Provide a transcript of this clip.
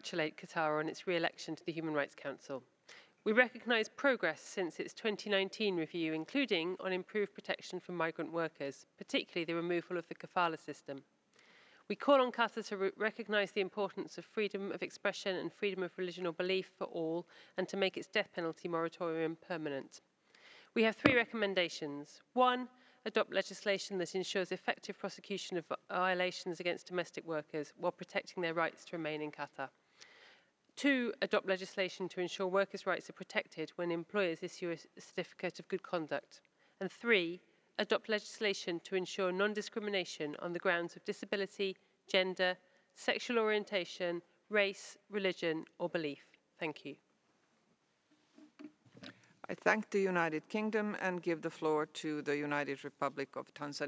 congratulate Qatar on its re-election to the Human Rights Council. We recognise progress since its 2019 review, including on improved protection for migrant workers, particularly the removal of the kafala system. We call on Qatar to recognise the importance of freedom of expression and freedom of religion or belief for all, and to make its death penalty moratorium permanent. We have 3 recommendations. 1, adopt legislation that ensures effective prosecution of violations against domestic workers while protecting their rights to remain in Qatar. 2, adopt legislation to ensure workers' rights are protected when employers issue a certificate of good conduct. And 3, adopt legislation to ensure non-discrimination on the grounds of disability, gender, sexual orientation, race, religion or belief. Thank you. I thank the United Kingdom and give the floor to the United Republic of Tanzania.